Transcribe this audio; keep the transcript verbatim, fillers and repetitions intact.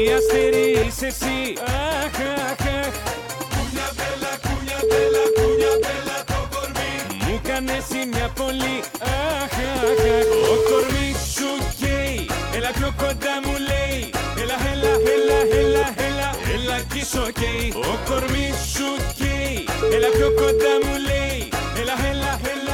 Τι αστέρι είσαι εσύ. Αχ, αχ, αχ. Κούνια μπέλα, κούνια μπέλα, κούνια μπέλα το κορμί. Μου κάνες μια πολύ. Αχ, αχ, αχ. Το κορμί σου καίει. Έλα πιο κοντά μου λέει. Έλα, έλα, έλα, έλα, έλα. Έλα κι είσαι οκ. Το κορμί σου καίει. Έλα πιο κοντά μου λέει. Έλα, έλα, έλα.